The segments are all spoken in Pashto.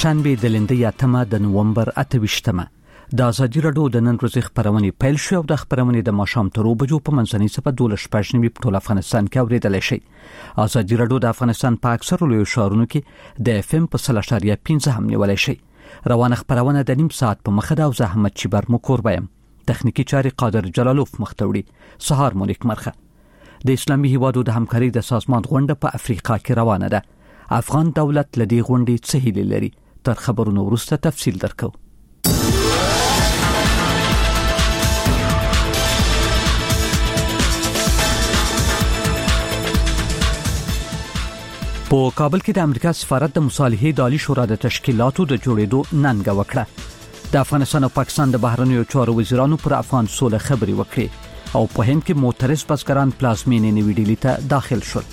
شنبه د لندې 8 د نومبر 28 د ازادي راډیو د نن ورځې خبرونه پیل شو او د خبرونه د ماښام تر 2 بجو په منځنۍ صفه 12:15 په ټول افغانستان کې اوریدل شي. ازادي راډیو د افغانستان په اکثر لوی ښارونو کې د FM په 0.15 هم نیولای شي. روانه خبرونه د نیم ساعت په مخه د زحمت چبر مو کوربایم. تخنیکی چاري قادر جلالوف مختوړي. سهار مونږ مرخه. د اسلامي هیوادو د همکاري د سازمان غونډه په افریقا کې روانه ده. افغان دولت لدی غونډې څه هیله لري؟ تر خبرونو وروسته تفصیل درکو. په کابل کې د امریکا سفارت د مصالحې د عالی شورا د تشکیلاتو د جوړېدو ننګه وکړه. د افغانستان او پاکستان د بهرنیو چارو وزیرانو پر افغان سوله خبرې وکړې او په هند کې معترض بزګران پلازمینې نوې ډیلي ته داخل شول.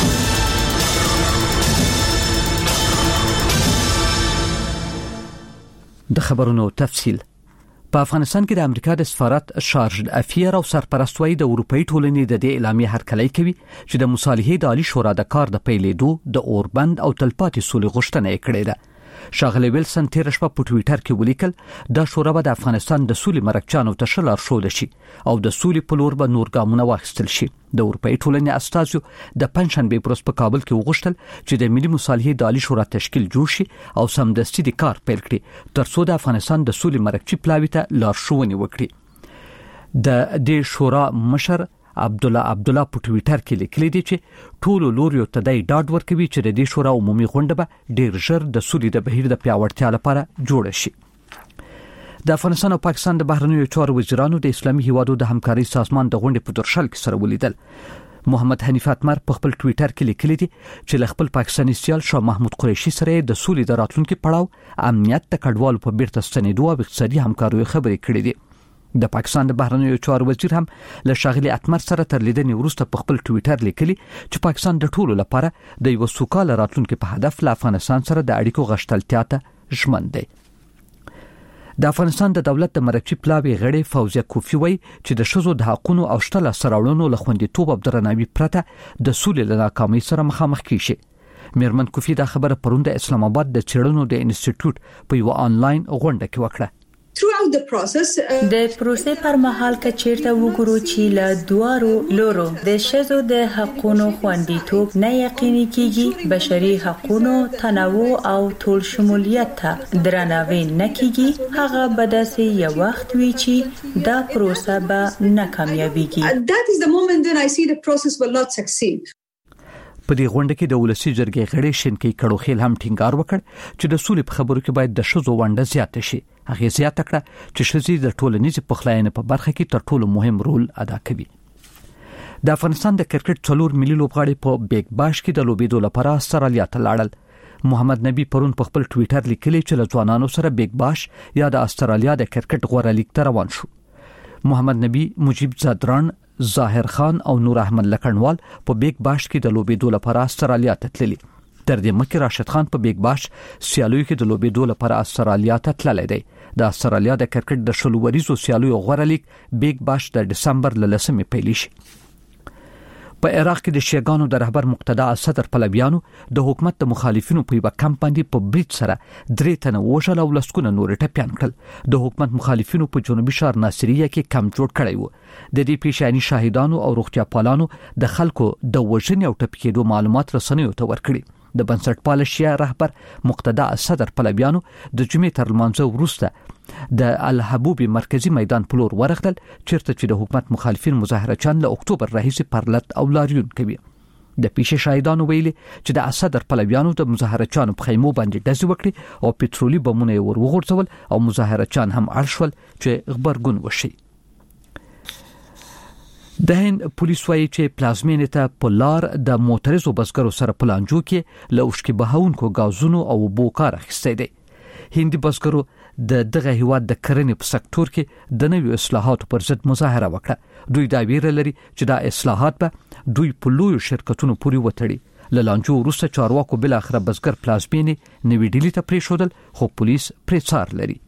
د خبرونو تفصیل. په افغانستان کې د امریکا د سفارت شارج افیر او سرپرستوي د اروپאי ټولنې د دې اعلامیه هرکلی کوي چې د مصالحې د عالی شورا د کار د پیلېدو د اوربند او تلپاتې سولې غوښتنه کړې ده. شاغلی ویلسن تیر شپه په ټوئیټر کې ولیکل دا شورا به د افغانستان د سولې مرکچانو ته شلار شول شي او د سولې په لور به نور ګامونه واخیستل شي. د اروپאי ټولنې استازو د پنځشنبه پروس په کابل کې وغوښتل چې د ملي مصالحې د عالی شورا تشکیل جوړ شي او سمدستي د کار پیل کړي ترڅو د افغانستان د سولې مرکچي پلاوي ته لارښوونې وکړي. د دې شورا مشر عبدالله په ټوئیټر کې لیکلي دي چې ټول لوري ته د ډاډ ورکوي چې د دې شورا عمومي غونډه به ډیر ژر د سولې د بهیر د پیاوړتیا لپاره جوړ شي. د افغانستان او پاکستان د بهرنیو چارو وزیرانو د اسلامي هیوادو د همکاري سازمان د غونډې په درشل کې سره ولیدل. محمد حنیف اتمر په خپل ټوئیټر کې لیکلي دي چې ل خپل پاکستاني سیال شاه محمود قریشي سره د سولې د راتلونکو پړاو امنیت د کډوالو په بیرته ستنېدو او اقتصادي همکاریو خبرې کړې دي. د پاکستان د بهرنیو چارو وزیر هم له شاغلی اتمر سره تر لیدنې وروسته په خپل ټوئیټر لیکلي چې پاکستان د ټولو لپاره د یو سوکاله راتلونکو په هدف له افغانستان سره د اړیکو غښتلتیا ته ژمن دی. د افغانستان د دولت د مرکچي پلاوی غړي فوزیه کوفی وای چې د شذو د حقوقو او شتله سراوړونو له خوندیتوب او درناوي پرته د سولې له ناکامۍ سره مخامخ کیږي. میرمن کوفی دا خبره پروند اسلام آباد د چېړنو د انسټیټیوټ په یو آنلاین غونډه کې وکړه. د پروسې پر مهال کې چیرته وګورو چې له دوارو لورو د شذو د حقوقو خوندیتوب نه یقیني کیږي، بشري حقوقو تنوع او ټول شمولیت ته درناوی نه کیږي، هغه به داسې یو وخت وي چې دا پروسه به ناکامیابیږي. That is the moment when I see the process will not succeed. په دې غونډه کې د ولسی جرګې غړي شینکی کړوخیل هم ټینګار وکړ چې د سولې په خبرو کې باید د شذو ونډه زیاته شي. هغه زیاته کړه چې شذې د ټولنیز پخلاینې په برخه کې تر ټولو مهم رول ادا کوي. د افغانستان د کرکټ 4 ملي لوبغاړي په بیگ باش کې د لوبېدو لپاره استرالیا ته لاړل. محمد نبی پرون په خپل ټوئیټر لیکلی چې له ځوانانو سره بیگ باش یا د استرالیا د کرکټ غوړه لیګ ته روان شو. محمد نبی، مجيب زادران، ظاهر خان او نور احمد لکنوال په بیگ باش کې د لوبېدو لپاره استرالیا ته تللی. تر دې مخکې راشد خان په بیگ باش سیالیو کې د لوبېدو لپاره استرالیا ته تللی دی. د استرالیا د کرکټ د شلوریزو سیالیو غوړه لیګ بیگ باش د دسمبر 10 پیل شي. په عراق کې د شیعاګانو د رهبر مقتدا صدر پلویانو د حکومت د مخالفینو په یو کمپ باندې په بریټ سره 3 تنه وژل او لسکونه نور ټپيان کړل. د حکومت مخالفینو په جنوبي شهر ناصریه کې کمپ جوړ کړی و. د دې پیشانی شاهدانو او روغتیا پالانو د خلکو د وژنې او ټپکېدو معلومات رسنیو ته ورکړي. د بنسټپال شیعه رهبر مقتدا صدر پلویانو د جمعې تر لمانځه وروسته د الحبوبي مرکزی میدان په لور ورغلل، چیرته چې د حکومت مخالفین مظاهرچیان له اکتوبر راهیسې پرلط او لاریون کوي. د پیښې شاهدانو ویلي چې د صدر پلویانو د مظاهرچیانو په خیمو باندې ډزې وکړي او پټرولي بمونه ور وغورځول او مظاهرچیان هم اړ شول چې خبرګون وشي. د هند پولیس وايي چې پلازمینې ته په لار د موټریزو بسګرو سره پلانجو کې له اوشکي بهاونکو غازونو او بوکار اخیستې دي. هندي بسګرو د دغه هیواد د کرنې په سکتور کې د نویو اصلاحاتو پر ضد مظاهره وکړه. دوی دا ویره لري چې دا اصلاحات به دوی په لویو شرکتونو پورې وتړي. لالانجو وروسته چارواکو بل اخر بسګر پلازمینې نوې ډیلی ته پریښودل، خو پولیس پرې څار لري.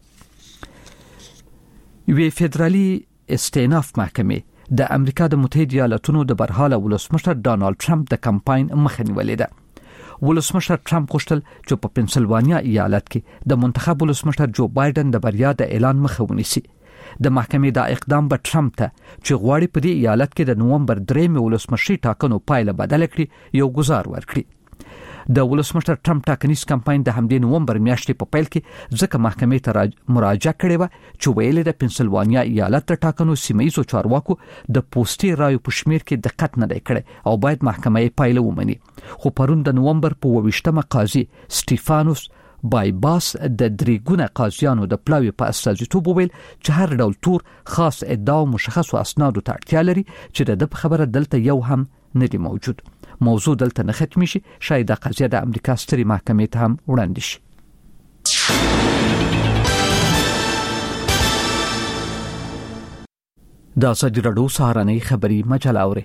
یوې فدرالي استئناف محکمې د امریکا د متحده ایالاتونو د برحاله ولسمشر ډانالډ ټرمپ د کمپاین مخه نیولې ده. ولسمشر ټرمپ غوښتل چې په پنسلوانیا ایالت کې د منتخب ولسمشر جو بایدن د بریا د اعلان مخه ونیسي. د محکمې دا اقدام به ټرمپ ته چې غواړي په دې ایالت کې د نوومبر 3 ولسمشري ټاکنو پایله بدل کړي یو گزار ورکړي. د ولسمشر ټرمپ ټاکنیز کمپاین د همدې نوومبر میاشتې په پیل کې ځکه محکمې ته مراجعه کړې و چې ویل د پنسلوانیا ایالت د ټاکنو سیمه‌ایزو چارواکو د پوسټي رایو په شمیر کې دقت نه کړي او باید محکمه یې پایله ومني. خو پرون د نوومبر په 28مه قاضي سټيفانوس بایباس د دریګونه قاضیانو د پلاوی په استازیتوب ویل چې هر ډول تور خاص ادعا او مشخصو اسنادو ته اړتیا لري چې د خبره دلته یو هم نه دی موجود. موضوع دلته نه ختمي شي، شاید د قضیه د امریکا ستري محکمې ته هم وړاندې شي. دا ازادي راډیو سهارنۍ خبری مجله اوري.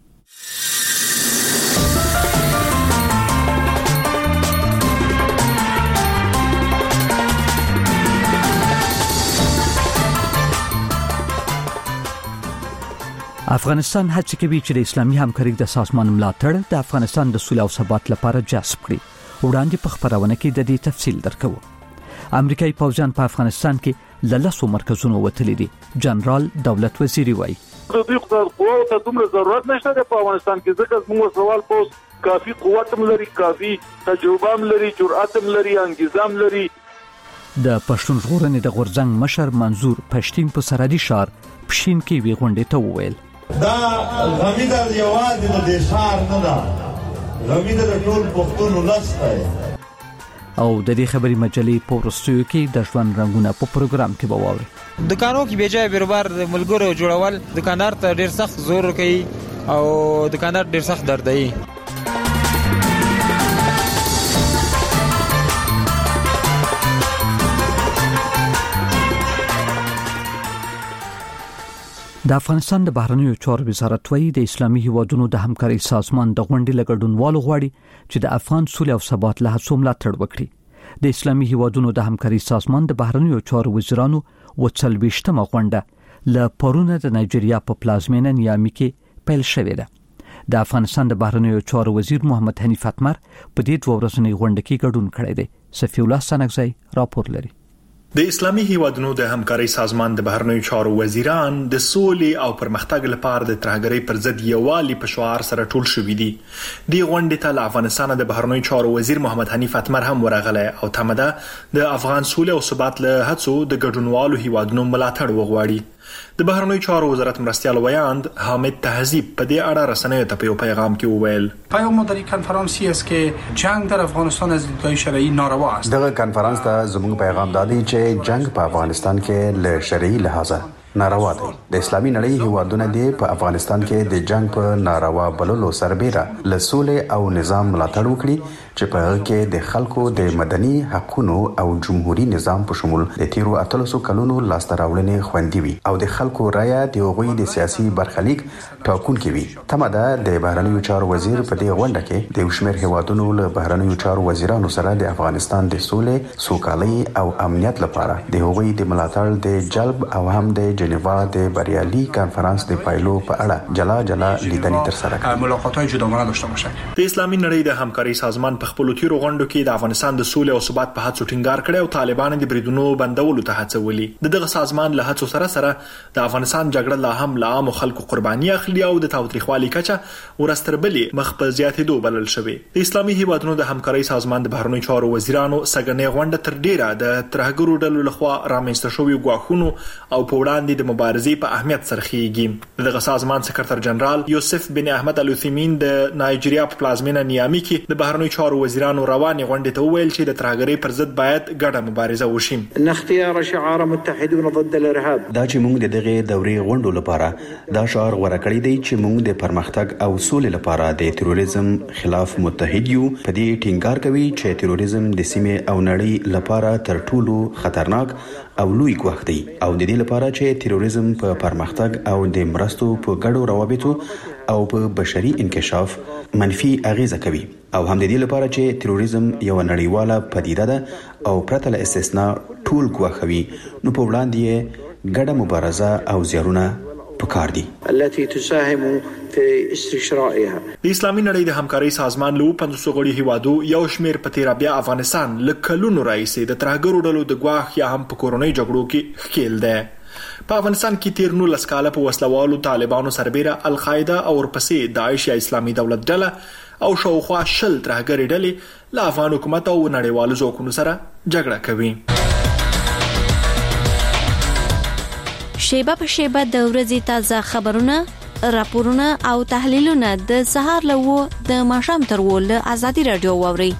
افغانستان هڅه کوي چې د اسلامي همکارۍ د سازمان ملاتړ د افغانستان د سولې او ثبات لپاره جذب کړي. وړاندې په خبرونه کې د دې تفصیل درکو. امریکایي پوځیان په افغانستان کې له 10 مرکزونو وتلي دي. جنرال دولت وزیری وایي د دې قوت ته دومره ضرورت نشته په افغانستان کې ځکه موږ سوال پوس کافي قوت هم لري، کافي تجربه هم لري، جرأت هم لري، انګیزه هم لري. د پښتون ژغورنې د غورځنګ مشر منظور پښتين په سرحدي شهر پښین کې وی غونډه ته وویل دا غمید یوازې د دې شهر نه ده، غمید د ټول پښتون ولس دی. او د دې خبري مجلې په ورستیو کې د ژوند رنگونه په پروګرام کې بواوري. دکانو کې بیجای بیروبار ملګرو جوړول دکاندار ته ډیر سخت زور کوي او دکاندار ډیر سخت دردایي. د افغانستان د بهرنیو چارو وزارت وایي د اسلامي هیوادونو د همکارۍ سازمان د غونډې لګډونوالو غواړي چې د افغان سولې او ثبات له هڅو ملاتړ وکړي. د اسلامي هیوادونو د همکارۍ سازمان د بهرنیو چارو وزیرانو وڅلويشتمه غونډه له پرونه د نایجیریا په پلازمینه نیامي کې پیل شوې ده. د افغانستان د بهرنیو چارو وزیر محمد حنیف اتمر په دې 2 ورځنۍ غونډه کې ګډون کړی دی. صفی الله سنگزی راپور لري. د اسلامي هیوادونو د همکارۍ سازمان د بهرنیو چارو وزیران د سولې او پرمختګ لپاره د ترهګرۍ پر ضد یووالي په شعار سره ټول شوي دي. د غونډې ته له افغانستان د بهرنیو چارو وزیر محمد حنیف اتمر هم ورغلی او تمده د افغان سولې او ثبات له هڅو د ګډونوالو هیوادونو ملاتړ وغواړي. د بهرنیو چارو وزارت مرستیال ویاند حامد تهذیب په دې اړه رسنیو ته په پیغام کې وویل پیام در این کنفرانسی است که جنگ در افغانستان از دیدگاه شرعی ناروا است. دغه کنفرانس ته زموږ پیغام دادی چې جنگ په افغانستان کې له شرعي لحاظه ناروا دی. د اسلامي نړۍ هیوادونه دی په افغانستان کې د جنگ په ناروا بللو سربېره له سولې او نظام ملاتړ وکړي چې په هغه کې د خلکو د مدني حقوقو او جمهوریت نظام په شمول د تیرو 1300 کلونو لاسته راوړنې خوندي وي او د خلکو رایه د هغوی د سیاسي برخلیک ټاکونکي وي. تمده د بهرنیو چارو وزیر په دې غونډه کې د وشمیر هیوادونو له بهرنیو چارو وزیرانو سره د افغانستان د سولې، سوکالۍ او امنیت لپاره د هغوی د ملاتړ د جلب او هم د جنیوا د بریالي کانفرنس د پایلو په اړه جلا لیدنې ترسره کړې. ملاقات‌های جداگانه داشته باشند. د اسلامي نړۍ د همکارۍ سازمان په خپل تیرو غونډو کې د افغانستان د سولې او ثبات په هڅو ټینګار کړي او طالبان د بریدونو بندولو ته هڅولي. دغه سازمان له هڅو سره د افغانستان جګړه لا هم له عام خلکو قرباني اخلي او د تاوتریخوالي کچه ورستربلې مخ په زیاتېدو بلل شوی. د اسلامي هیوادونو د همکارۍ سازمان د بهرنیو چارو وزیرانو سګنې غونډه تر ډیره د ترهګرو ډلو لخوا رامنځته شوی غواخونو او په وړاندې د مبارزې په اهمیت سرخیږي. دغه سازمان سکرټر جنرال یوسف بن احمد الوثیمین د نایجیریا په پلازمینه نیامي کې د بهرنیو چارو وزیرانو رواني غونډې ته وویل چې د ترهګرۍ پر ضد باید ګډه مبارزه وشي. اختیار شعار متحدون ضد الارهاب دا چې موږ د دغه دورې غونډو لپاره دا شعار غوړه کړی دی چې موږ د پرمختګ او سولې لپاره د تروریزم خلاف متحد یو. په دې ټینګار کوي چې تروریزم د سیمې او نړۍ لپاره تر ټولو خطرناک او لوی ګواښ دی او د دې لپاره چې تروریزم په پرمختګ او د مرستو په ګډو روابطو او په بشري انکشاف منفي اغیزه کوي او هم د دې لپاره چې تروریزم یو نړیواله پدیده ده او پرته له استثناء ټول ګواښوي نو په وړاندې ګډه مبارزه او زیارونه پکار دي التي تساهم في استشرائها. د اسلامي نړۍ د همکارۍ سازمان له 500 غړي هیوادو یو شمېر په تیر بیا افغانستان لکلونو راځي د ترهګرو ډلو د ګواښ یا هم په کورونی جګړو کې ښکیل ده. په افغانستان کې تیر 19 کال په وسلوالو طالبانو سربېره القاعده او ورپسې داعش یا اسلامي دولت ډله او شاوخوا 10 ترهګري ډلې له افغان حکومت او نړیوالو ځواکونو سره جګړه کوي. شیبه په شیبه د ورځې تازه خبرونه، راپورونه او تحلیلونه د سهار له د ماښام تر له ازادي رادیو واوري.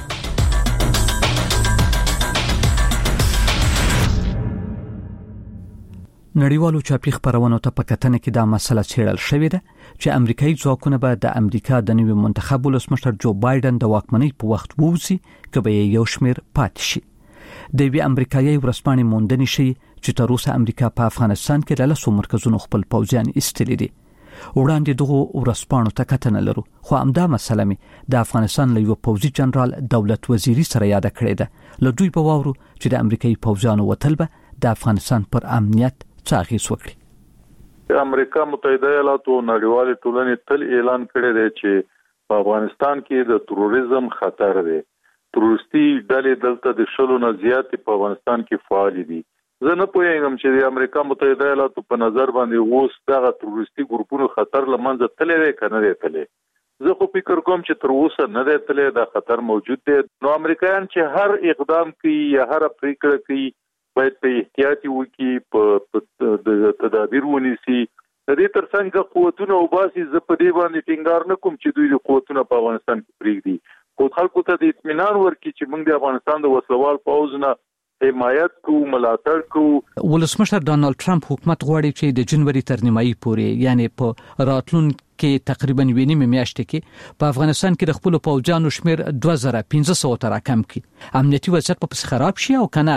نړیوالو چاپی خبرونو ته په کتنه کې دا مسله څېړل شوې ده چې امریکایي ځواکونه به د امریکا د نوي منتخب ولسمشر جو بایدن د واکمنۍ په وخت ووځي که به یو شمېر پاتې شي. د وی امریکایي ورسپانې موندنې شي چې تر اوسه امریکا په افغانستان کې له 100 مرکزونو خپل پوځیان ایستلي دي. وړاندې دغه ورسپانو ته کتنه لرو، خو همدا مسله می د افغانستان له یو پوځي جنرال دولت وزیری سره یاد کړې ده. له دوی په واورو چې د امریکایي پوځیانو وتل به د افغانستان پر امنیت څه اغېز وکړي. امریکا متحده ایالات او نړیوالې ټولنې تل اعلان کړی دی چې په افغانستان کې د تروریزم خطر دی. تروریستي ډلې دلته د شلو نه زیاتې په افغانستان کې فعال دي. زه نه پوهیږم چې د امریکا متحده ایالاتو په نظر باندې اوس دغه تروریستي ګروپونو خطر لمنځه تللی دی که نه دی تللی. زه خو فکر کوم چې تر اوسه نه دی تللی، دا خطر موجود دی. نو امریکایان چې هر اقدام کوي یا هر پریکړه کوي باید په احتیاط وکړي، په تدابیر ونیسي. د دې ترڅنګ قوتونه وباسي. زه په دې باندې ټینګار نه کوم چې دوی د قوتونه په افغانستان کې پرېږدي، خو خلکو ته د اطمینان ورکړي چې موږ د افغانستان د وسلوال پوځ نه حمایت کوو، ملاتړ کوو. ولسمشر ډانلډ ټرمپ حکومت غواړي چې د جنوري تر نیمایي پورې، یعنی په راتلونکي تقریبا ویني میاشتې کې په افغانستان کې د خپل پوځیانو شمیر 2500 ته راکم کړي. امنیتي وضعیت په خراب شي او کنه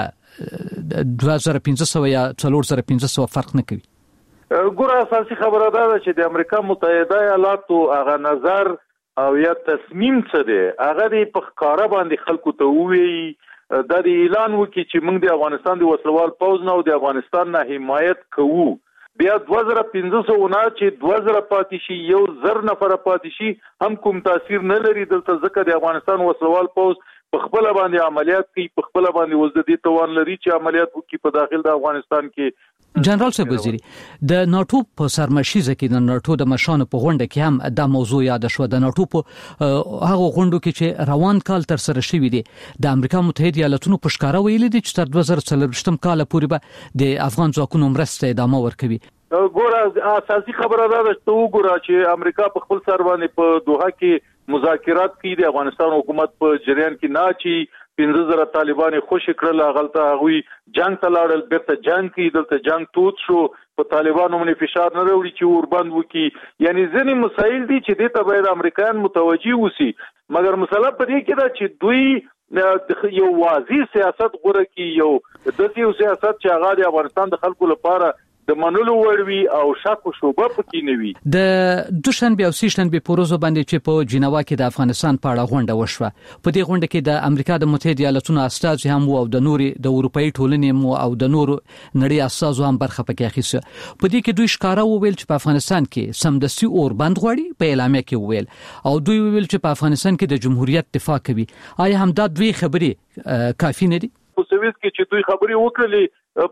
2500 یا 4500 فرق نه کوي. ګوره اساسي خبره ده چې د امریکا متحده ایالاتو هغه نظر او یا تصمیم څه دی هغه دی په ښکارا باندې خلکو ته ووایي، دا دی اعلان وکړي چې موږ د افغانستان د وسلوال پوځ نه او د افغانستان نه حمایت کوو. بیا 2500 نه چې 2000 پاتې شي، 1000 نفر پاتې شي، هم کوم تاثیر نه لري دلته، ځکه د افغانستان وسلوال پوځ په خپل باندې عملیات کوي، په خپل باندې وزدي توان لري چې عملیات وکړي په داخل د افغانستان کې. جنرال صاحب وزیری، د ناتو په سرمشيزه کې د ناتو د مشانو په غونډه کې هم د موضوع یاد شو. د ناتو په هغه غونډو کې چې روان کال تر سره شوې دي، د امریکا متحده ایالاتونو په ښکارا ویلي دي چې تر 2024 کال پورې به د افغان ځواکونو مرسته ادامه ورکوي. ګوره اساسي خبره ده چې وګوره چې امریکا په خپل سر باندې په دوحه کې مذاکرات کوي، د افغانستان حکومت په جریان کې نه چی 15000 طالبان خوشی کړل، غلطه غوي جنگ ته لاړل، بیرته جنگ کې دلته جنگ توت شو، په طالبانو باندې فشار نه راوړي چې وربند وکي. یعنی ځینې مسایل دي چې د ته باید امریکایان متوجي وسی، مګر مسله په دې کې ده چې دوی یو واضح سیاست غوړه کی، یو د سیاست چې هغه د افغانستان د خلکو لپاره د منلو وړوي او شک او شوبه پکې نه وي. د دوشنبه او سهشنبه پروزو باندې چې په جنیوا کې د افغانستان په اړه غونډه وشوه، په دې غونډه کې د امریکا د متحده ایالاتونو استازي هم او د نوري د اروپאי ټولنې او د نورو نړۍ استازو هم برخه پکې اخیسته. په دې کې دوی ښکارا وویل چې په افغانستان کې سمدستي اور بند غواړي، په اعلامیه کې وویل، او دوی وویل چې په افغانستان کې د جمهوریت دفاع کوي. آیا هم دا دوی خبرې کافي نه دي؟ په سویس کې چې دوی خبرې وکړلې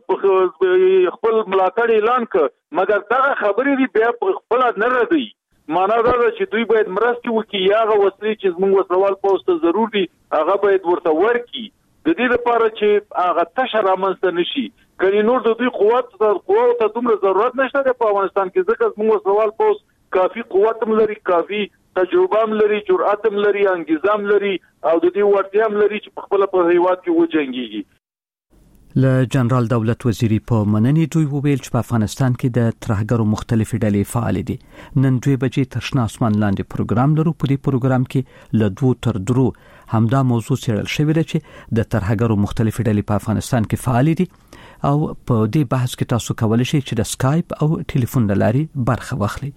خپل ملاتړ اعلان کړ، مګر دا خبرې دی بیا خپل نه ردی. معنا دا چې دوی باید مرسته وکړي، هغه وسلې چې موږ وسلوال پوسټ ته ضروري دي هغه باید ورته ورکړي، د دې لپاره چې هغه تشر رامنځته نشي. کله نور د دوی قوت ته دومره ضرورت نشته په افغانستان کې، ځکه موږ وسلوال پوسټ کافي قوت هم لري، کافي تجربه هم لري، جرأت هم لري، انګیزه هم لري، او د دې وړتیا هم لري چې په خپل په هیواد کې وجنګيږي. له جنرال دولت وزیری په مننې دوی وویل چې په افغانستان کې د ترهګرو مختلفې ډلې فعال دي. نن 2 بجې تر شنه اسمان لاندې پروګرام لرو. په دې پروګرام کې له 2 تر 3 همدا موضوع څېړل شوې ده چې د ترهګرو مختلفې ډلې په افغانستان کې فعال دي، او په دې بحث کې تاسو کولای شئ چې د سکایپ او ټلیفون لارې برخه واخلئ.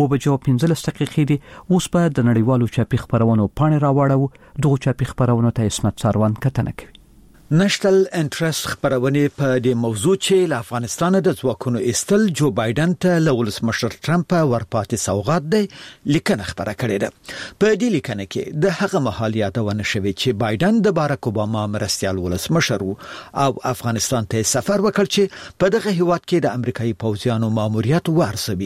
2:15 دي. اوس په د نړیوالو چاپی خبرونو پاڼې راوړو. دغه چاپی خبرونو ته اسمت ساروان کتنه کوي. نشنل انټرست خبرونه په دې موضوع چې له افغانستان د ځواکونو استل جو بایدن ته له ولسمشر ټرمپ ورپاتې سوغات دی لیکنه خبره کړې ده. په دې لیکنه کې د هغه مهال یادونه شوې چې بایدن د باراک اوباما مرستيال ولسمشر او افغانستان ته سفر وکړ چې په دغه هیواد کې د امریکایي پوځیانو ماموریت ورسوي.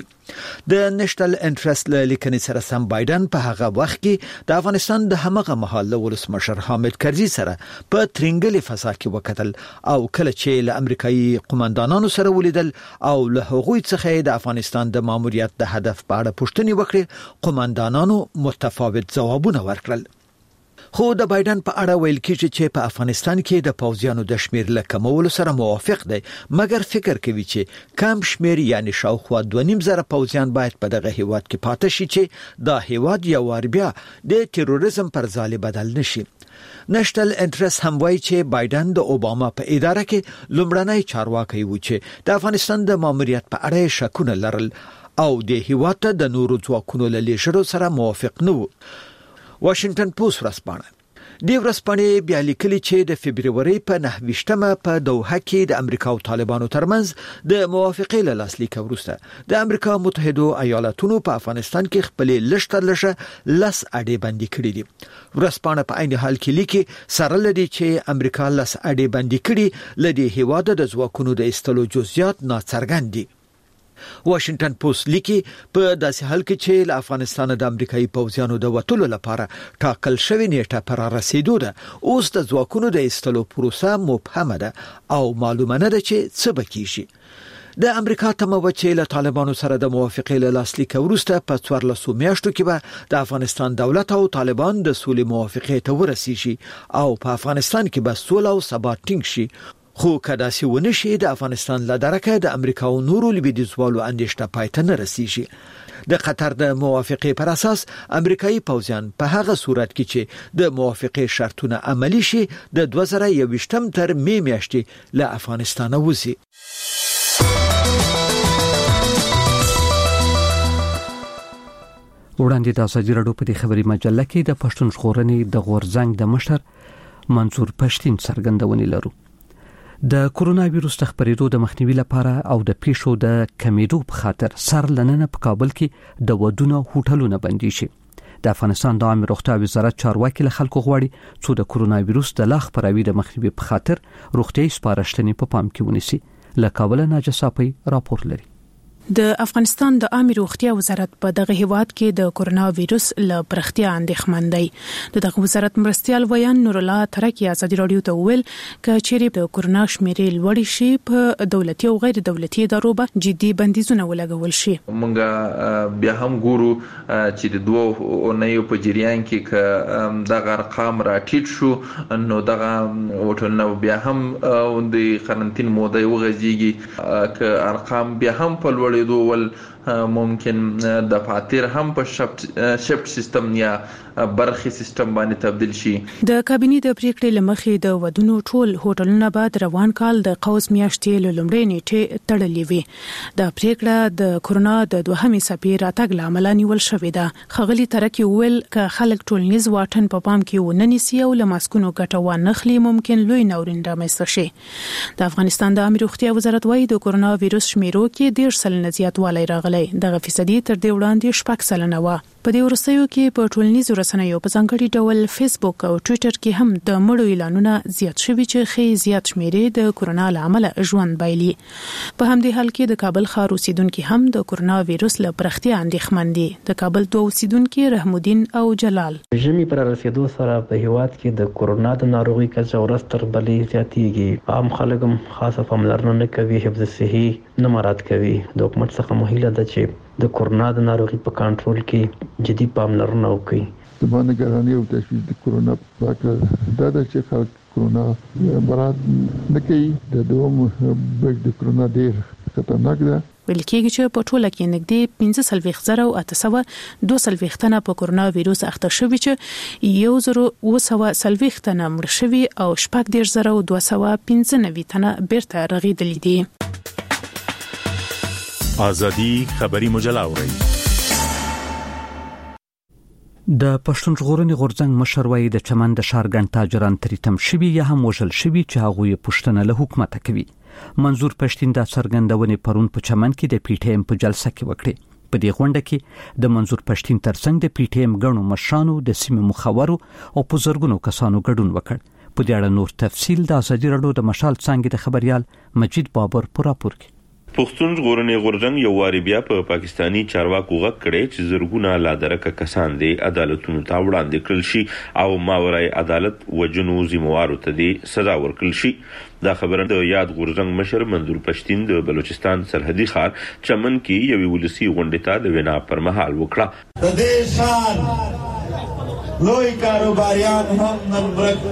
د نشنل انټرست لیکنې سره سم بایدن په هغه وخت کې د افغانستان د همغه مهال ولسمشر حامد کرزي سره په ترنګلي فضا کې وکتل او کله چې له امریکایي قوماندانانو سره ولیدل او له هغوی څخه د افغانستان د ماموریت د هدف په اړه پوښتنې وکړې، قوماندانانو متفاوت ځوابونه ورکړل. خو د بایدن په اړه ویل کېږي چې په افغانستان کې د پوځیانو د شمیر له کمولو سره موافق دی، مګر فکر کوي چې کم شمیر یعنی شاوخوا 2.5 پوځیان باید په دغه هیواد کې پاتې شي چې دا هیواد یو وار بیا د تروریزم پر ځای بدل نشي. نشنل انټرست هم وایي چې بایدن د اوباما په اداره کې لومړنی چارواکي و چې د افغانستان د ماموریت په اړه شکونه لرل او د هیواد ته د نورو ځواکونو له لیږلو سره موافق نه و. واشنگټن پوسټ ورځپاڼه د ورځپاڼې بیا لیکلي چې د فبرवरी په 9 په دوحه کې د امریکا او طالبانو ترمنځ د موافقې له لاسلیک وروسته د امریکا متحده ایالاتونو په افغانستان کې خپل لشتر لس اډې بندي کړې دي. ورځپاڼه په عین حال کې لیکي سره لدی چې امریکا لس اډې بندي کړې لدی هیواد د ځواکونو د استلو جزئیات ناڅرګند دي. واشنگټن پوسټ لیکي په داسې حال کې چې له افغانستان د امریکایي پوځیانو د وټولو لپاره ټاکل شوی نیټه پر رسیدو ده، اوس د ځواکونو د استلو پروسه مبهمه ده او معلومه نه ده چې څه بکیږي. د امریکا تمه و چې له طالبانو سره د موافقې له لاسلیک وروسته په 14 میاشتو کې به د افغانستان دولت او طالبان د سولې موافقې ته ورسیږي او په افغانستان کې به سوله او ثبات ټینګ شي. خو کدا سی ونشي د افغانستان لدارکه د امریکا او نورو لویدیځوالو اندېښنه پاتې نه رسیږي. د قطر د موافقې پر اساس امریکایي پوځیان په هغه صورت کې چې د موافقې شرطونه عملی شي د 2021 تر می میاشتې له افغانستان وځي. وړاندې د ازادي راډیو په خبري مجله کې د پښتون ژغورنې د غورزنګ د مشر منصور پښتين څرګندونې لرو. د کورونا وایروس د خپرېدو د مخنیوي لپاره او د پیښو د کمیدو په خاطر سر لننه په کابل کې د ودونو هوټلونو بندي شي. د افغانستان د عامه روغتیا وزارت چارواکي له خلکو غواړي چې د کورونا وایروس د لا خپراوي د مخنیوي په خاطر روغتیايي سپارښتنې په پام کې ونیسي. له کابل ناجصاپي راپور لري. د افغانستان د عامه روغتیا وزارت په دغه هیواد کې د کورونا وایروس له پرختیا اندېښمن دی. دغه وزارت مرستيال ویان نور الله ترکی ازادي رادیو ته ویل چې چیرې د کورونا شمیرې لوړ شي په دولتي او غیر دولتي ادارو به جدي بندیزونه ولګول شي. مونږ بیا هم ګورو چې د دوه اونیو په جریان کې ک دغه ارقام راټیټ شو نو دغه وټونه بیا هم د قرنټین موده وغځيږي ک ارقام بیا هم په لوړ ول ممکن د فاتیر هم په شفت سیستم یا برخي سیستم باندې تبدیل شي. د کابینې د پریکړې لمخې د ودونو ټول هوټلونه بعد روان کال د قوس میاشتې لومړۍ نیټه تړلې وي. د پریکړه د کورونا د دوهمې څپې راتګ لامل نیول شوې ده. خغلی ترکی ویل ک خلک ټولنیز واټن په پام کې وننسي او لماسکونو ګټه ونخلي ممکن لوی ناورین رامنځته شي. د افغانستان د عامه روغتیا وزارت وايي د کورونا وایروس شمیرو کې 1.5% زیاتوالی راغلی. دغه فیصدي تر دې وړاندې 6% و. په دې ورسېو کې په ټولنیزو رسنیو په ځانګړي ډول فیسبوک او ټوئیټر کې هم د مړو اعلانونه زیات شوي چې خې زیات شمیرې د کورونا لامل ژوند بایلي. په همدې حال کې د کابل ښار اوسیدونکو هم د کورونا وایروس له پرختیا اندېښمن دي. د کابل دوه اوسیدونکو رحم الدین او جلال ژمي پر رسیدو سره په هیواد کې د کورونا د ناروغي کچه ورځ تر بلې زیاتېږي. عام خلک هم خاصه پاملرنه نه کوي، حفظ صحي نه مراعات کوي. د حکومت څخه مهیله ده چې د کورونا د ناروغي په کنټرول کې جدي پاملرنه وکړي. د باندې او تشویش د کورونا په دا د چې خلک کورونا مراد نه کوي. د دوم بګ د کورونا ډیر خطرناک ده. ویل کېږي چې په ټوله کې نږدې 15,802 تنه په کورونا وایروس اخته شوي چې 1,240 تنه مړ شوي او 14,295 تنه بیرته رغېدلي دي. آزادی خبری مجله اورئ. د پښتون ژغورنې غورځنګ مشر وایي د چمن د ښارګڼ تاجران تریتم شوي یا هم وژل شوي چې هغه پښتنه له حکومت کوي. منظور پښتين د څرګندونې پرون په چمن کې د پی ټی ایم په جلسه کې وکړه. په دې غونډه کې د منظور پښتين ترڅنګ د پی ټی ایم غړو مشرانو د سیمې مخاورو او په زرګونو کسانو ګډون وکړ. په دې اړه نور تفصيل د ازادي رادیو د مشال څنګه د خبريال مجید بابر پر راپور کې. پښتون ژغورنې غورځنګ یو واری بیا په پاکستانی چارواکو غږ کړي چې زرګونه لادرکه کسان دي عدالتونو ته وړاندې کړل شي او ماورای عدالت وجنو ذمہوارو ته دي سزا ورکړل شي. دا خبره د یاد غورځنګ مشر منظور پښتين د بلوچستان سرحدي ښار چمن کې یو ولسی غونډه ته د وینا پر مهال وکړه. د دې شان لوی کاروباریان هم نن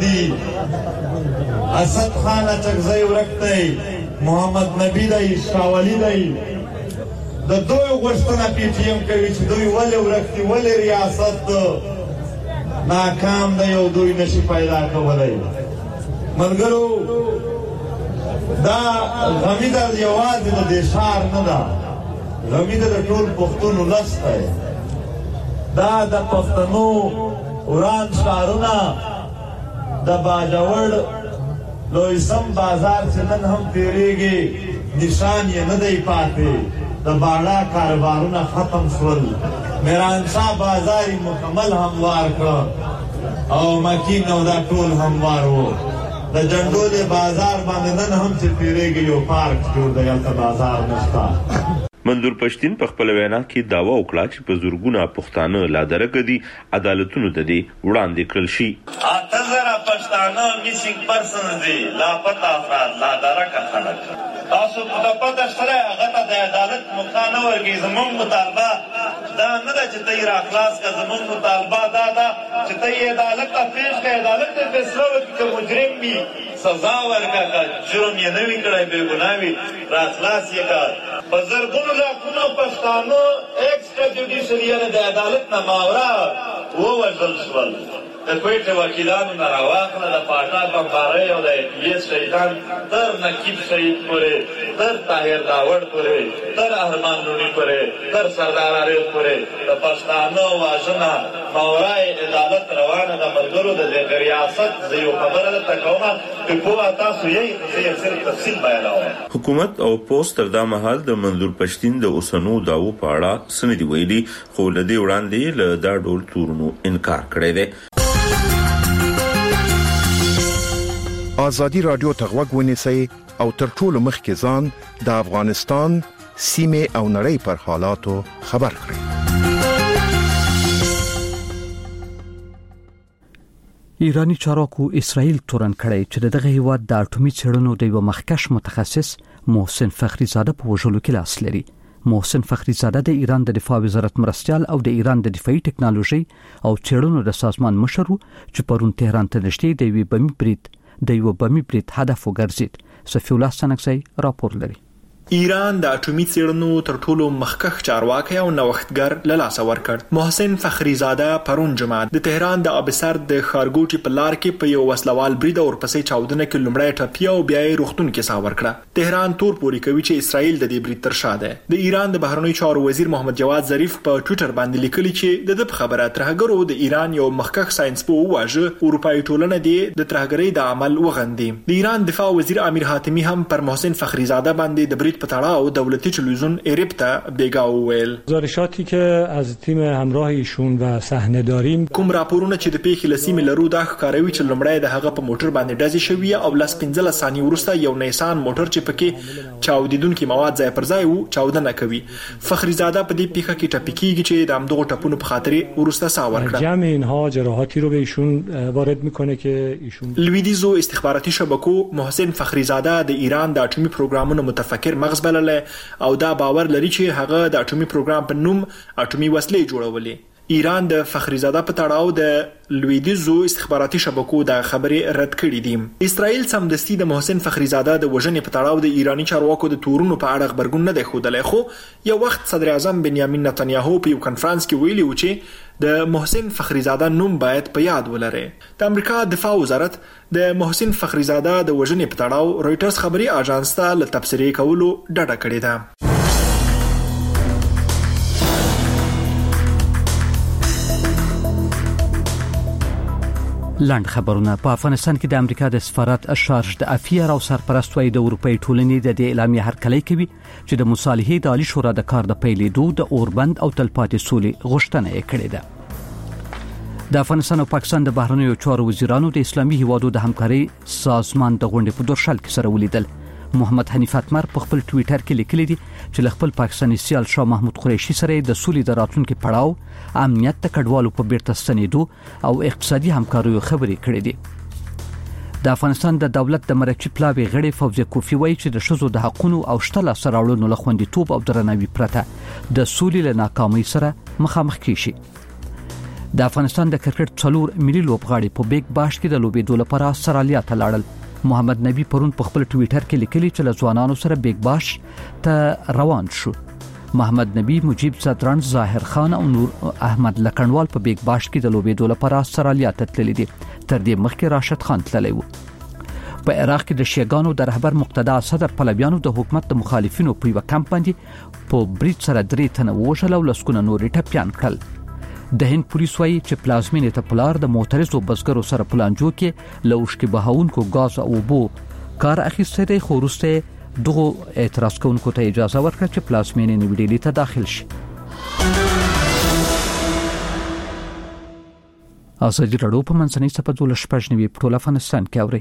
ورکتي اسد خان چغزي ورکتي محمد نبی دای شاولی دای د دوی غوښتنه پی ټی ایم کوي چې دوی ولې ورکتي ولې ریاست ناکام دی او دوی نشي پیدا کولای. ملګرو دا غمی د یوازې د شهر نه ده، غمی د ټول پښتون ولس دی. دا د پښتنو وران ښارونه د باجوړ لوی سم بازار چې نن هم تیریږي نشان یې نه دی پاتې. د باړا کاروبارونه ختم شول، میرانشاه بازار مکمل هموار کړ او مکین او دا ټول هموار وو. د جندول بازار باندې نن هم چې تیریږي یو پارک جوړ دی، هلته بازار نشته. منظور پښتين په خپل وینا کې داوا وکړه چې په زورګونه پښتانه لادرکه دي عدالتونو ته دي وړاندې کړل شي. اتزره پښتانه میسینګ پرسن دي، لاپتا افراد لادرکه خلک. تاسو په پته سره هغه ته د عدالت مخانه ورګي. زموږ مطالبه دا نه ده چې تیر اخلاص کا، زموږ مطالبه دا ده چې تیر عدالت ته پیش کړي، عدالت ته فیصله وکړي چې مجرم وي سزا ورکړه، جرم یې نه وي کړی، بے ګناه وي را خلاص یې کړ. په زرګونو لاکونو پښتانه ایکسټرا جوډیشل د عدالت نه ماورا ووژل شول. د کوټه وکیلانو نه راواخله، د پاټا بمبارۍ او د ایس شیطان تر نقیب شهید پورې، تر طاهر داوړ پورې، تر ارمان نونی پورې، تر سردار عارف پورې د پښتانه واژنه ماورای عدالت روانه د ملګرو د ریاست د یو خبره د تکومه په تاسو یې صرف تفصیل بیانوم. حکومت او پوسټ تر دا مهال د منظور پښتين د اوسنو داو په اړه سندې ویلي، خو لدی وړاندې له دا ډول تورونو انکار کړی دی. ازادي رادیو ته غوږ ونیسئ او تر ټولو مخکې ځان د افغانستان سیمه او نړۍ پر حالاتو خبر کړئ. ایرانی چارواکو اسرائیل تورن کړی چې دغه هیواد د اټومي څېړنو د یو مخکښ متخصص محسن فخری زاده په وژلو کې لاس لري. محسن فخری زاده د ایران د دفاع وزارت مرستيال او د ایران د دفاعي ټکنالوژي او څېړنو د سازمان مشر چې پرون تهران ته نږدې د یو بمي برید هدف وګرځید. صفی الله سنکسي راپور لري. ایران د اټومي څېړنو تر ټولو مخکښ چارواکي او نوښتګر له لاسه ورکړ. محسن فخری زاده پرون جمعه د تهران د ابسر د خارګوټي په لار کې په یو وسلوال برید او ورپسې چاودنه کې لومړی ټپي او بیا یې روغتون کې سا ورکړه. تهران تور پوري کوي چې اسرائیل د دې برید تر شا ده. د ایران د بهرنیو چارو وزیر محمد جواد ظریف په ټوئیټر باندې لیکلي چې د خبره ترهګرو د ایران یو مخکښ ساينسپوه واژه اروپאי ټولنه دی د ترهګرۍ د عمل وغندي. د ایران دفاع وزیر امیر حاتمی هم پر محسن فخری زاده باندې د برید په تړاو دولتي تلویزیون ایرپتا بیگا ویل. گزارشاتی که از تیم همراه ایشون و صحنه داریم کوم راپورونه چې د پیښې لسیمه لرو دا ښکاروي چې لمړی د هغه په موټر باندې ډزې شوې او لاس 15 ثانیې وروسته یو نیسان موټر چې پکې چاودیدونکو مواد ځای پر ځای وو چاودنه کوي. فخری زاده په دې پیښه کې ټپي کیږي چې د همدغه ټپونو په خاطر ورسته سا ورکړه. جمع اینها جراحاتی رو به ایشون وارد میکنه که ایشون لویدیزو استخباراتي شبکو محسن فخری زاده د ایران د اټومي پروګرامونو متفکر مغز بلل او دا باور لري چې هغه د اټومي پروګرام په نوم اټومي وسلې جوړولې. ایران د فخری زاده په تړاو د لویدیزو استخباراتي شبکو د خبرې رد کړې دي. اسرائیل سمدستي د محسن فخری زاده د وژنې په تړاو د ایرانی چارواکو د تورونو په اړه خبرګون نه دی ښودلی، خو یو وخت صدر اعظم بنیامین نتنیاهو په یو کنفرانس کې ویلي و چې د محسن فخری زاده نوم باید په یاد ولري. د امریکا دفاع وزارت د محسن فخری زاده د وژنې په تړاو رويټرز خبري اژانس ته له تبصرې کولو ډډه کړې ده. لاند خبرونه په افغانستان کې د امریکا د سفارت شارج د افیر او سرپرست وای د اروپאי ټولنې د اعلامیه هرکلی کوي چې د مصالحې د عالی شورا د کار د پیلېدو د اوربند او تلپاتې سولې غوښتنه یې کړې ده. د افغانستان او پاکستان د بهرنیو چارو وزیرانو د اسلامي هیوادو د همکارۍ سازمان د غونډې په دورشل کې سره ولیدل. محمد حنیف اتمر په خپل ټوئیټر کې لیکلي دي چې له خپل پاکستاني سیال شاه محمود قریشي سره د سولې د راتلونکو پړاو، امنیت د کډوالو په بیرته ستنېدو او اقتصادي همکاریو خبرې کړې دي. د افغانستان د دولت د مرکزی پلاوی غړي فوزیه کوفی وایي چې د شذو د حقوقو او شتله سراوړونو له خوندیتوب او درناوي پرته د سولې له ناکامۍ سره مخامخ کیږي. د افغانستان د کرکټ 4 ملي لوبغاړي په بیگ باش کې د لوبېدو لپاره استرالیا ته لاړل. محمد نبی پرون په خپل ټوئیټر کې لیکلي چې له ځوانانو سره بیگ باش ته روان شو. محمد نبی، مجيب زدران، ظاهر خان او نور احمد لکنوال په بیگ باش کې د لوبېدو لپاره استرالیا ته تللي دي. تر دې مخکې راشد خان تللی و. په عراق کې د شیعاګانو د رهبر مقتدا صدر پلویانو د حکومت د مخالفینو په یو کمپ باندې په بریټ سره درې تنه وژل او لسکونه نور ټپيان کړل. د هند پولیس وایي چې پلازمینې ته پلار د معترضو بزګرو سره پلانجو کې لوشکي بهاونکو غاز او بو کار اخیسته دی، خو وروسته دغه اعتراض کوونکو ته اجازه ورکړه چې پلازمینې نوې ډیلي ته داخل شي. ازادي راډیو په منځنۍ صفحه 12 په ټول افغانستان کې اوري.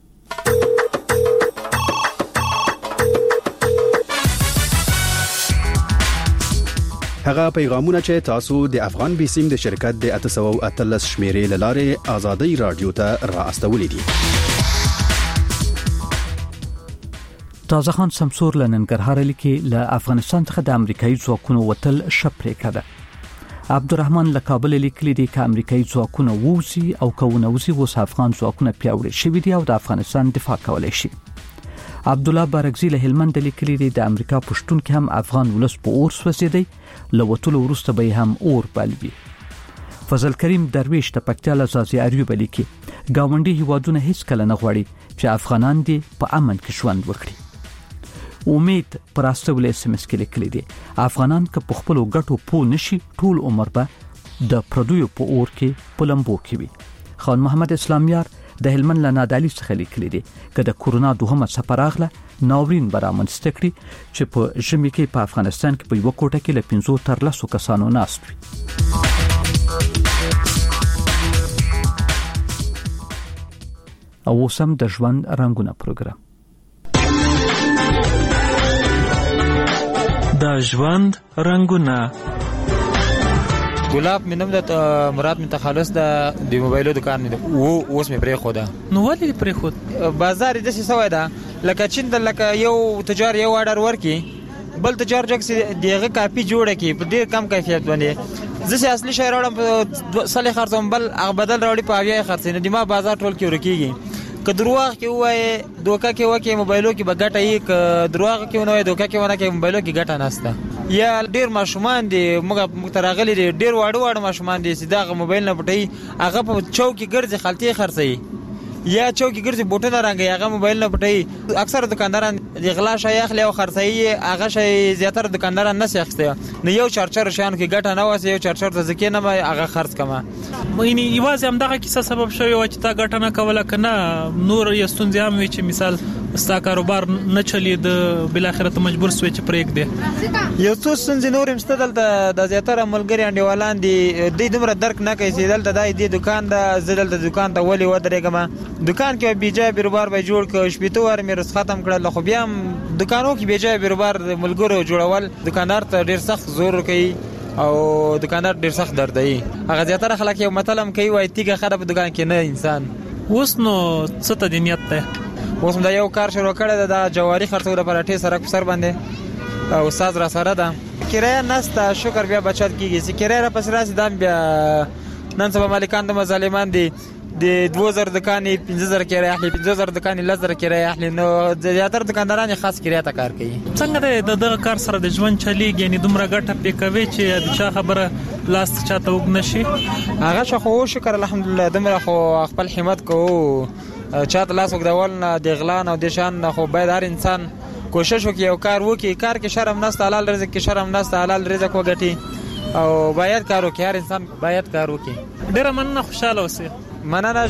هغه پیغامونه چې تاسو د افغان بیسیم د شرکت د 813 شمیرې لاره ازادي رادیو ته راستولې دي. تازه خان سمسور لننګرهار لیکي له افغانستان څخه د امریکایي ځواکونو وتل شپره کړه. عبدالرحمن له کابل لیکلي دي چې امریکایي ځواکونه ووزي او کوونوزي وس افغان ځواکونه پیاوړي شوي دي او د افغانستان دفاع کولای شي. عبد الله بارکزی له هلمند لیکلي دي د امریکا پښتون کې هم افغان ولس په اور سوځیدي، لوتلو ورسته به هم اور بلوي. فضل کریم درویش ته پکتیا لزازي اریوب لیکي گاونډي هیوادونه هیڅ کله نه غواړي چې افغانان دي په امن کې ژوند وکړي. امید پراستول اس ام اس کې لیکلي دي افغانان که په خپل ګټو پو نشي ټول عمر به د پردیو په اور کې پلمبو کې وي. خان محمد اسلامیار د هلمند له نادعلي څخه لیکلي دي چې د کورونا دوهمه سفر اغله ناورین برامنځته کړي چې په ژمي کې په افغانستان کې په یو کوټه کې له 15 تر 10 کسانو ناست وي. او سم د ژوند رنگونه پروګرام د ژوند رنگونه. ګلاب مینم د مراد من تخلص د موبایلو دکان نه وو اوس مې پرې خو ده. نو ولې پرې خو بازار د څه سوې ده لکه چین د لکه یو تجار یو آرډر ورکي بل تجار جکس دیغه کاپی جوړه کی په ډیر کم کیفیت باندې زه اصلي شی راوړم په صالح خرڅوم بل هغه بدل راوړي په اویا خرڅینه دی ما بازار ټول کې ورکیږي. که دروغ کې وای دوکا کې وکه موبایلو کې بغټه یې ک دروغ کې ونه دوکا کې ونه کې موبایلو کې ګټه نشته. یا ډیر ماشومان دي موږ ترغلي ډیر واړو ماشومان دي چې دا موبایل نه پټي هغه په چوکي ګرځي خلتي خرڅي یا چوکي ګرځي بوټونه رنګي هغه موبایل نه پټي. اکثر دکانداران د غلا شي اخلي او خرڅي هغه شي زیاتره دکانداران نه شيخته نه یو چرچر شان کې ګټه نه واسه یو چرچر ته ځکه نه هغه خرڅ کما. مینه یوازې هم دغه کیسه سبب شوی و چې تا ګټه نه کوله کنه نور یستونځي هم وی چې مثال ستا کاروبار نه چلی د بل اخرت مجبور سوي چې پرېګ دی. یو څو سنځ نور مستدل د زیاتره ملګری انډیوالان دي د دومره درک نه کوي چې دلته د دکان د زدل د دکان ته ولي ودرېګم دکان کې بیجای بیروبار به جوړ ک شپېته ور مې رس ختم کړل خو بیا دکانو کې بیجای بیروبار ملګرو جوړول دکاندار ته ډیر سخت زور کوي او دکاندار ډیر سخت درد دی. هغه زیاتره خلک یو مطلب کوي وای تیګه خراب دکان کې نه انسان اوس نو څه ته د نیت ته اوس دا یو کار شروع کړی د جواری خرڅو لپاره ټي سره سر باندې او استاد را سره ده کرایه نسته شکر بیا بچت کیږي چې کرایه را پس راځي دام بیا نن سبا مالکان د ظالمان دي د 2000 دکانې 15000 کرایه اخلي 15000 دکانې 10000 کرایه اخلي نو زیاتره دکانداران خاص کرایه ته کار کوي. څنګه د کار سره د ژوند چلیږي یعنی دومره ګټه پکوي چې د چا خبره لاس چاته وګ نشي. هغه خو شکر الحمدلله دومره خو خپل همت کوو چاته لاس وګدول نه د غلان او د شان نه خو باید هر انسان کوشش وکړي او کار وکړي. کار کې شرم نشته حلال رزق کې شرم نشته حلال رزق وګټي او باید کار وکړي. هر انسان باید کار وکړي. ډیره مننه خوشاله اوسئ. مننه.